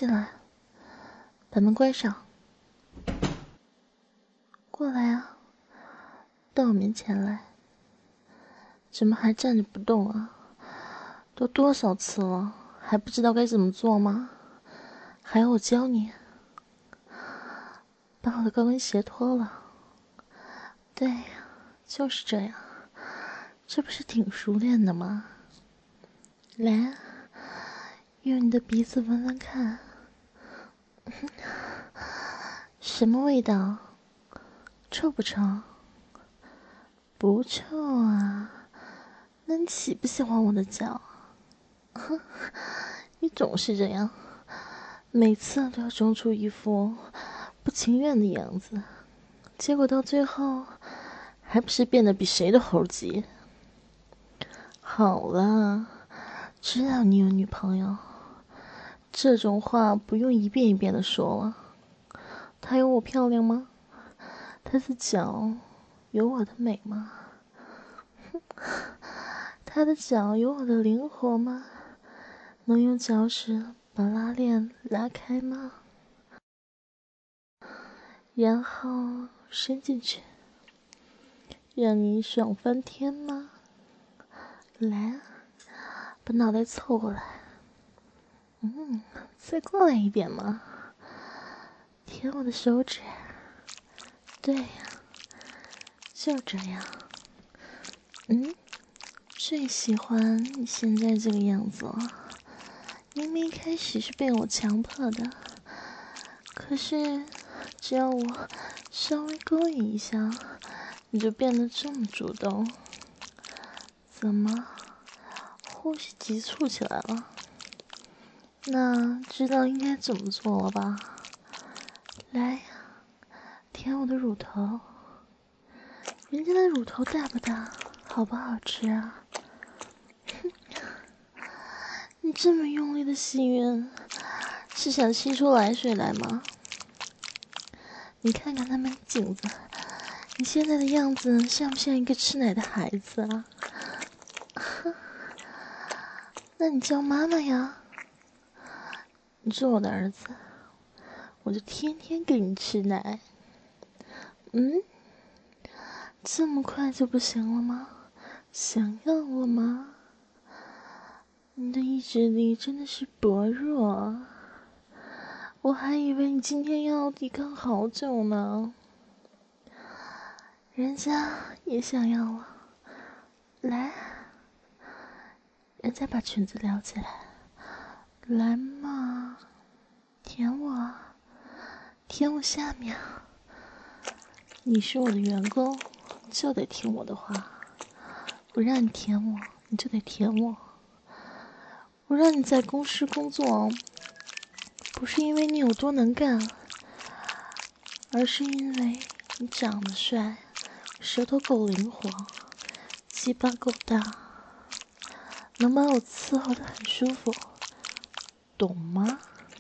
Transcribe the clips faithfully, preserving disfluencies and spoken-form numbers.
进来，把门关上。过来啊，到我面前来。怎么还站着不动啊？都多少次了，还不知道该怎么做吗？还要我教你？把我的高跟鞋脱了。对呀，就是这样，这不是挺熟练的吗？来，用你的鼻子闻闻看，什么味道？臭不臭？不臭啊，那你喜不喜欢我的脚？哼，你总是这样，每次都要装出一副不情愿的样子，结果到最后还不是变得比谁的猴急。好了，知道你有女朋友，这种话不用一遍一遍的说了。她有我漂亮吗？她的脚有我的美吗？她的脚有我的灵活吗？能用脚趾把拉链拉开吗？然后伸进去，让你爽翻天吗？来，把脑袋凑过来。嗯，再过来一点嘛。舔我的手指。对呀，就这样。嗯，最喜欢你现在这个样子了。明明一开始是被我强迫的，可是只要我稍微勾引一下，你就变得这么主动。怎么，呼吸急促起来了？那知道应该怎么做了吧？来，舔我的乳头。人家的乳头大不大？好不好吃啊？你这么用力的吸吮，是想吸出来水来吗？你看看那面镜子，你现在的样子像不像一个吃奶的孩子啊？那你叫妈妈呀！你做我的儿子，我就天天给你吃奶。嗯，这么快就不行了吗？想要了吗？你的意志力真的是薄弱，我还以为你今天要抵抗好久呢。人家也想要了，来，人家把裙子撩起来，来嘛，舔我，舔我下面。你是我的员工，就得听我的话。我让你舔我，你就得舔我。我让你在公司工作，不是因为你有多能干，而是因为你长得帅，舌头够灵活，鸡巴够大，能把我伺候得很舒服，懂吗？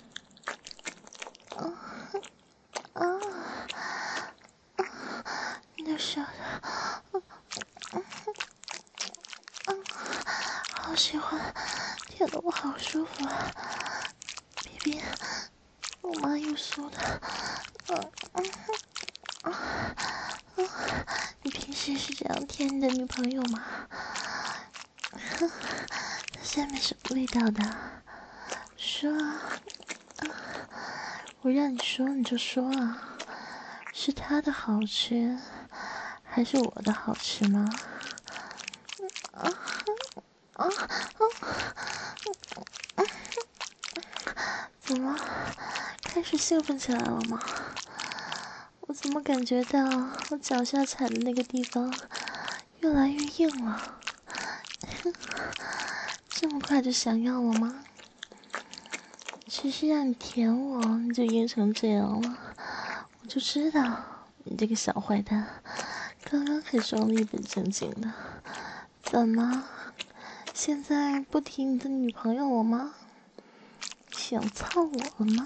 啊啊啊！你的舌头，啊啊，好喜欢，舔得我好舒服啊 ！B B， 我妈又说的，啊啊啊啊！你平时是这样舔你的女朋友吗？她下面什么味道的？说啊！我让你说你就说啊！是她的好吃，还是我的好吃吗？啊啊啊！怎么开始兴奋起来了吗？我怎么感觉到我脚下踩的那个地方越来越硬了？这么快就想要了吗？只是让你舔我，你就硬成这样了，我就知道你这个小坏蛋，刚刚还装得一本正经的，怎么现在不提你的女朋友了吗？想操我了吗？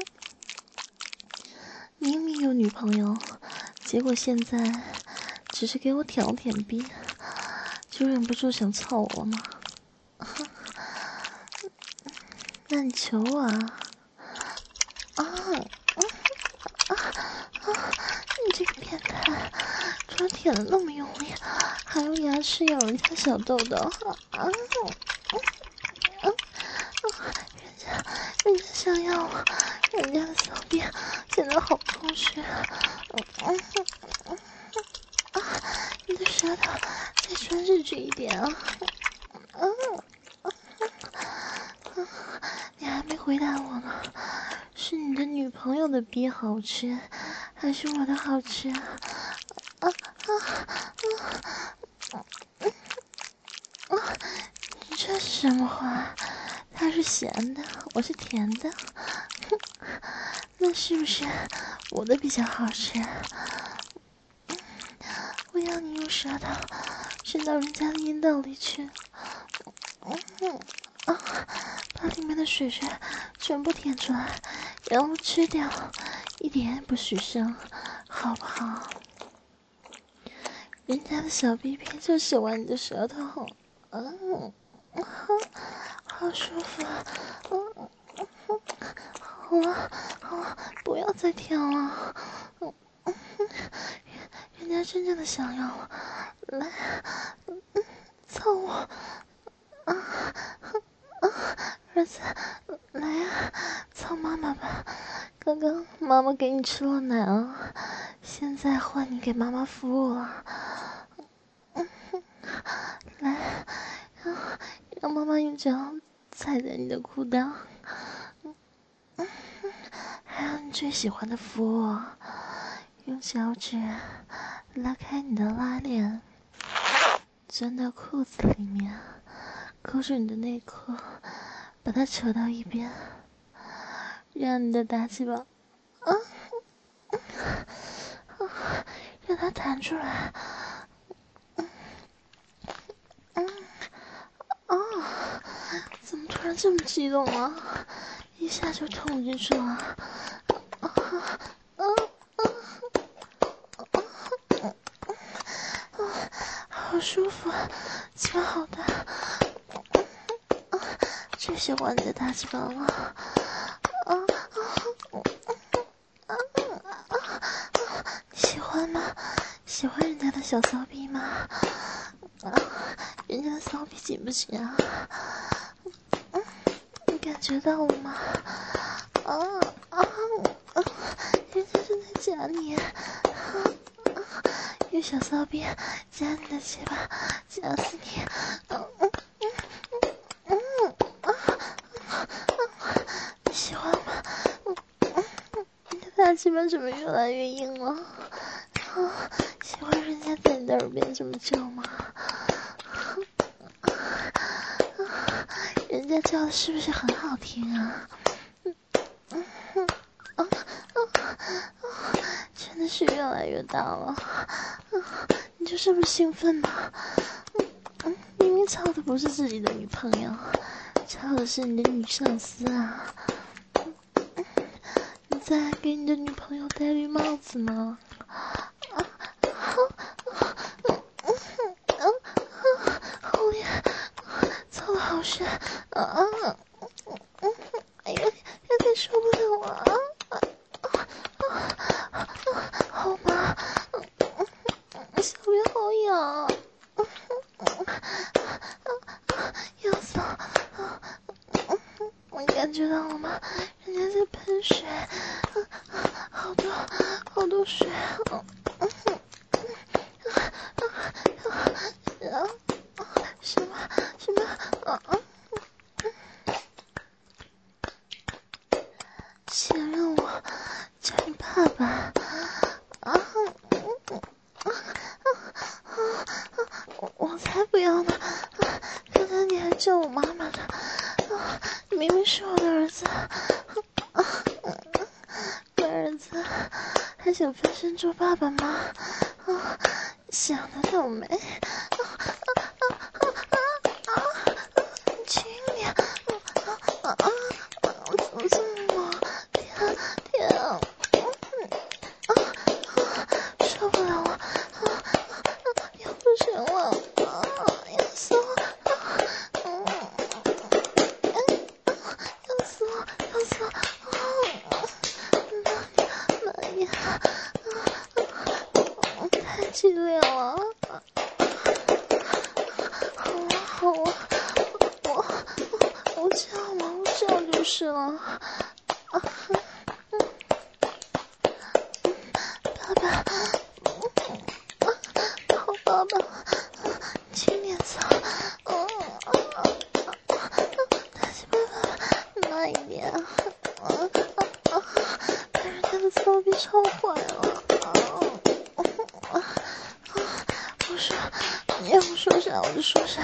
明明有女朋友，结果现在只是给我舔了舔逼，就忍不住想操我了吗？那你求我啊！ 你这个变态，除了舔的那么用力，还用牙齿咬人家小豆豆，啊啊啊！人家，人家想要我，人家的小臂现在好充血，嗯嗯啊！你的舌头再专制直一点啊！嗯嗯嗯，你还没回答我呢，是你的女朋友的逼好吃，还是我的好吃？啊啊啊！啊！这是什么话？它是咸的，我是甜的，哼，那是不是我的比较好吃？我要你用舌头伸到人家的阴道里去，嗯哼，啊，把里面的水水全部舔出来，然后吃掉，一点也不许剩，好不好？人家的小屁屁就喜欢你的舌头，嗯，好舒服，嗯，好了好了，不要再舔了，嗯，人家真正的想要了，来，嗯，操我，啊啊，儿子，来呀，操妈妈吧，刚刚妈妈给你吃了奶啊，现在换你给妈妈服务了。来，让让妈妈用脚踩在你的裤裆，还有你最喜欢的服务，用脚趾拉开你的拉链，钻到裤子里面，勾住你的内裤，把它扯到一边，让你的大鸡巴，啊，啊，让它弹出来。啊！怎么突然这么激动啊？一下就捅进去了！啊啊啊啊！好舒服，鸡巴好大！啊，最喜欢你的大鸡巴了！啊啊啊啊！你喜欢吗？喜欢人家的小骚逼吗？啊，人家的骚逼紧不紧啊？嗯，你感觉到了吗？啊啊啊！人家正在夹你，啊啊！用小骚逼夹你的鸡巴，夹死你！嗯嗯嗯嗯啊啊！你喜欢吗？嗯嗯，你的大鸡巴怎么越来越硬了？啊，喜欢人家在你的耳边这么叫吗？人家叫的是不是很好听啊？嗯嗯嗯啊啊啊！真的是越来越大了，啊！你就这么兴奋吗？嗯嗯，明明操的不是自己的女朋友，操的是你的女上司啊！嗯嗯，你在给你的女朋友戴绿帽子吗？啊啊啊！嗯嗯嗯啊！后面操的好深啊啊！嗯嗯，哎呀，有点受不了了啊啊啊啊！好麻，嗯嗯嗯，小便好痒，嗯嗯啊，要死了啊！嗯嗯，你感觉到了吗？人家在喷水，啊啊，好多好多水，嗯嗯嗯啊啊啊啊！什么什么啊啊！先让我叫你爸爸啊！啊啊啊！我我才不要呢！刚才你还叫我妈妈呢！啊，你明明是我的儿子！啊，乖儿子，还想分身做爸爸吗？啊，想得倒美！啊啊啊啊啊！轻点！啊啊啊！怎么这么猛？天天啊！啊啊！受不了了！啊啊！要不行了！啊！要死了！啊！嗯嗯，要死了！要死了！啊！妈呀！妈呀！ 叫嘛，我叫就是了。啊，嗯，爸爸，好爸爸，轻点走。嗯，大鸡巴爸，慢一点。啊啊！把人家的操给操坏了。啊！我说，你让我说啥我就说啥。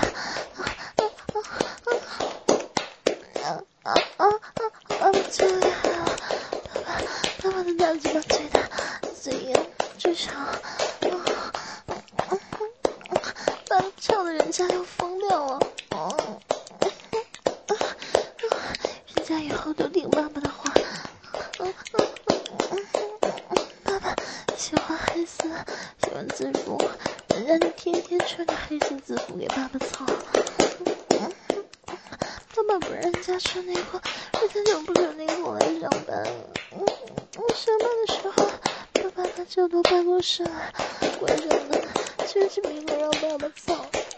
啊啊啊啊！爸爸最厉害了，爸爸，爸爸的大鸡巴最大、最硬、最长。爸爸叫的人家要疯掉了。人家以后都听爸爸的话。爸爸喜欢黑丝，喜欢制服，人家就天天穿着黑色制服给爸爸操。爸爸不让人家穿内裤，人家就不穿内裤来上班了。我上班的时候，爸爸他叫到办公室来，关上门，就是为了让爸爸操。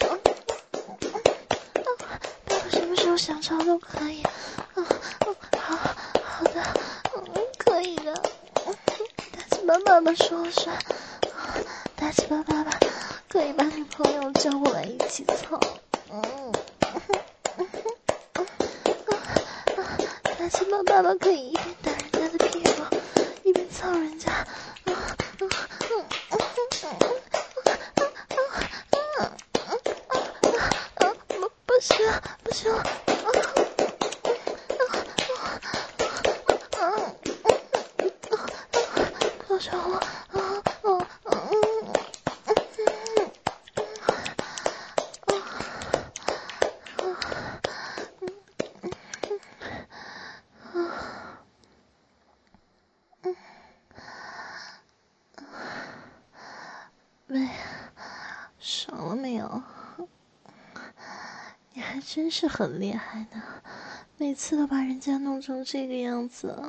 爸爸什么时候想操都可以。好好的，可以的。大鸡巴爸爸说了算。大鸡巴爸爸可以把女朋友叫过来一起操。嗯。大鸡巴爸爸可以一边打人家的屁股，一边操人家。不不行不行。多少了？喂，爽了没有？你还真是很厉害呢，每次都把人家弄成这个样子。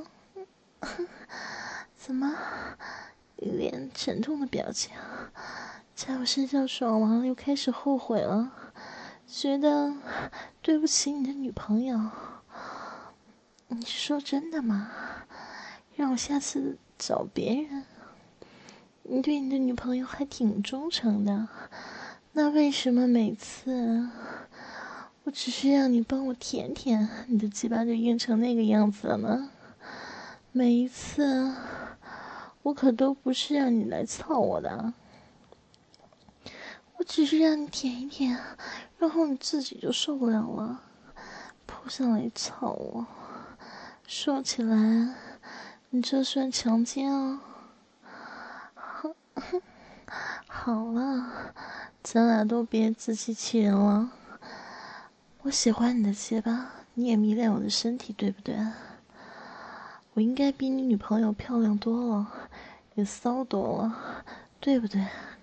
怎么，一脸沉重的表情，在我身上爽完了又开始后悔了，觉得对不起你的女朋友。你是说真的吗？让我下次找别人。你对你的女朋友还挺忠诚的，那为什么每次我只是让你帮我舔舔，你的鸡巴就硬成那个样子了呢？每一次我可都不是让你来操我的，我只是让你舔一舔，然后你自己就受不了了，扑上来操我。说起来，你这算强奸哦。好了，咱俩都别自欺欺人了。我喜欢你的结巴，你也迷恋我的身体，对不对？我应该比你女朋友漂亮多了，也骚多了，对不对？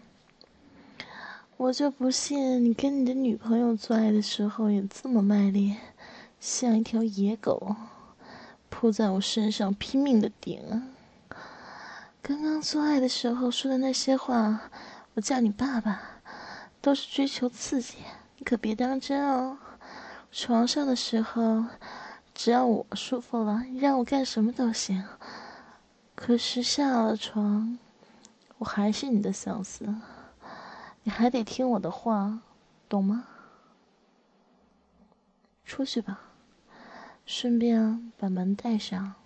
我就不信你跟你的女朋友做爱的时候也这么卖力，像一条野狗，扑在我身上拼命的顶。刚刚做爱的时候说的那些话，我叫你爸爸，都是追求刺激，你可别当真哦。床上的时候，只要我舒服了，你让我干什么都行。可是下了床，我还是你的小四，你还得听我的话，懂吗？出去吧，顺便把门带上。